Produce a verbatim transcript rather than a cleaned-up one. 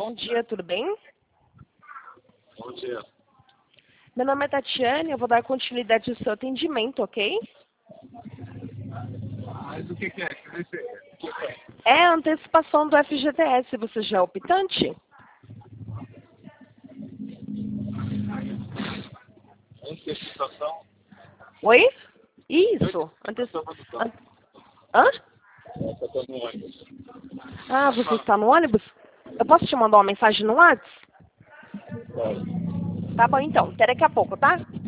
bom dia, tudo bem? Bom dia. Meu nome é Tatiane, eu vou dar continuidade ao seu atendimento, ok? Mas o que, que é? O que é? É a antecipação do F G T S, você já é optante? Antecipação? Oi? Isso, anteci... An... Hã? Eu tô no ônibus. Ah, você está no ônibus? Eu posso te mandar uma mensagem no WhatsApp? Pode. Tá bom então, até daqui a pouco, tá?